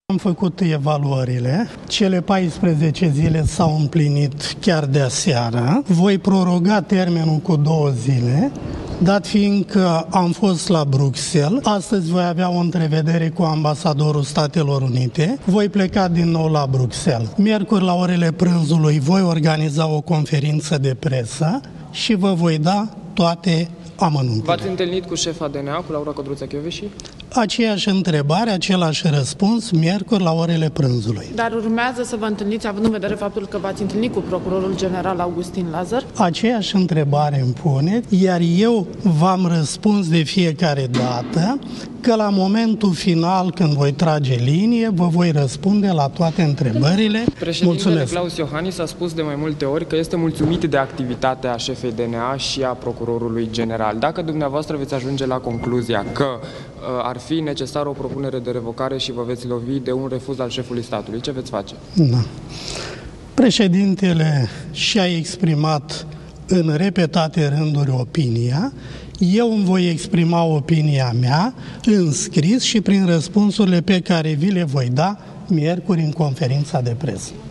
Am făcut evaluările, cele 14 zile s-au împlinit chiar de aseară. Voi proroga termenul cu 2 zile, dat fiind că am fost la Bruxelles. Astăzi voi avea o întrevedere cu ambasadorul Statelor Unite. Voi pleca din nou la Bruxelles. Miercuri, la orele prânzului, voi organiza o conferință de presă și vă voi da toate amănuntele. V-ați întâlnit cu șefa DNA, cu Laura Codruța-Kövesi? Aceeași întrebare, același răspuns, miercuri la orele prânzului. Dar urmează să vă întâlniți, având în vedere faptul că v-ați întâlnit cu procurorul general Augustin Lazăr? Aceeași întrebare îmi puneți, iar eu v-am răspuns de fiecare dată că la momentul final, când voi trage linie, vă voi răspunde la toate întrebările. Președintele Klaus Iohannis a spus de mai multe ori că este mulțumit de activitatea șefei DNA și a procurorului general. Dacă dumneavoastră veți ajunge la concluzia că ar fi necesară o propunere de revocare și vă veți lovi de un refuz al șefului statului, ce veți face? Da. Președintele și-a exprimat în repetate rânduri opinia. Eu îmi voi exprima opinia mea în scris și prin răspunsurile pe care vi le voi da miercuri în conferința de presă.